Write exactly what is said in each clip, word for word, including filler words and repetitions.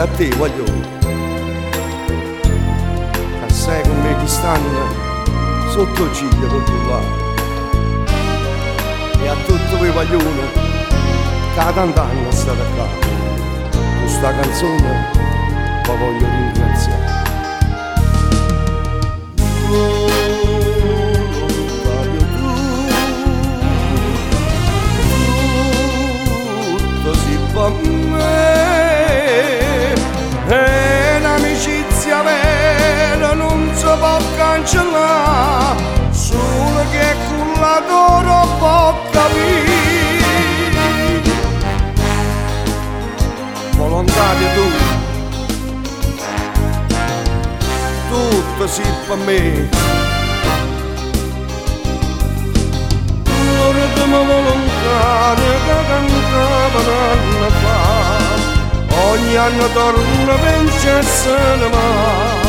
a te voglio, che sei con me che stanno sotto il ciglio per tu là, e a tutti quei guaglioni che da tant'anni state qua, con sta canzone vi voglio ringraziare. Per me è un'amicizia vera, non si può cancellare, solo che con l'adoro può capire. Volontario tu, tutto sì per me, l'ultima volontaria che cantavano anni fa, ogni anno torna princessa di mare.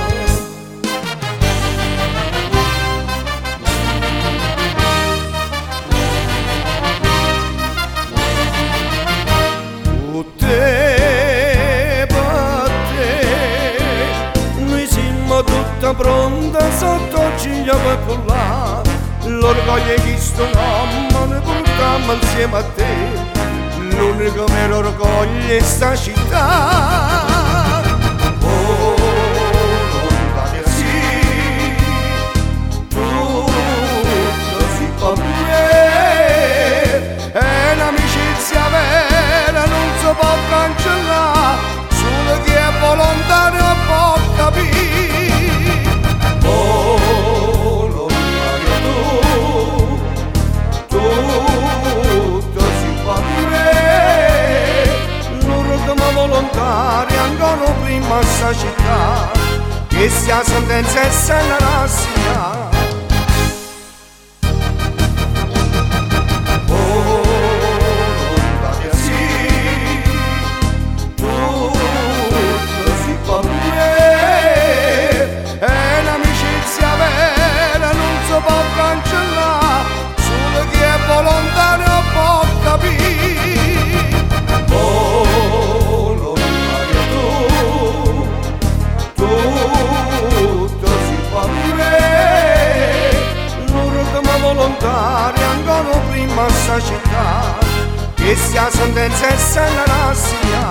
Tutte per te, noi siamo tutta pronta sotto il ciglio per collare, l'orgoglio che sto nome ne portiamo insieme a te. L'unico vero orgoglio è sta città. Volontaria sì, tutto si per me, è un'amicizia vera, non si può cancellare, solo chi è volontario può capire. Volontaria tu, tutto si per me, l'ultima volontaria ancora prima sta città, che sia sentenza e se la rassegna. Volontaria sì, tutto si per me, è un'amicizia vera, non si può cancellare, solo chi è volontario può capire. Volontaria tu, tutto si per me, l'ultima volontaria ancora prima sta città, che sia sentenza e se la rassegna.